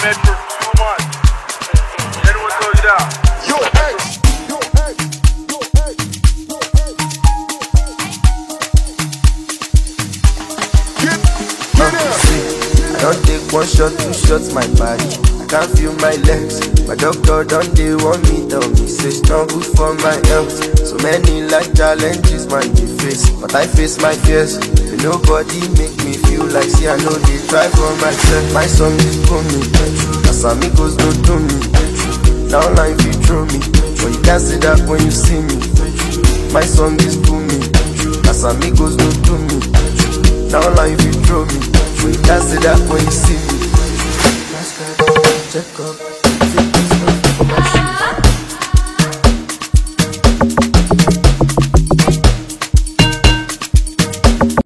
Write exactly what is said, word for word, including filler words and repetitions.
med for two months. Anyone told you that? Yo, hey, yo, hey, yo, hey, yo, hey. Get, get in. I don't take one shot, two shots, my body. I can't feel my legs. My doctor don't they want me, tell me, say it's not good for my health. So many like challenges, man, they face. But I face my fears. And nobody make me feel like, see, I know they try for myself. My song is coming. As amigos don't do me. Now life you throw me. But you can't say that when you see me. My song is booming. As amigos don't do me. Now life you throw me. But you can't say that when you see me. Check up.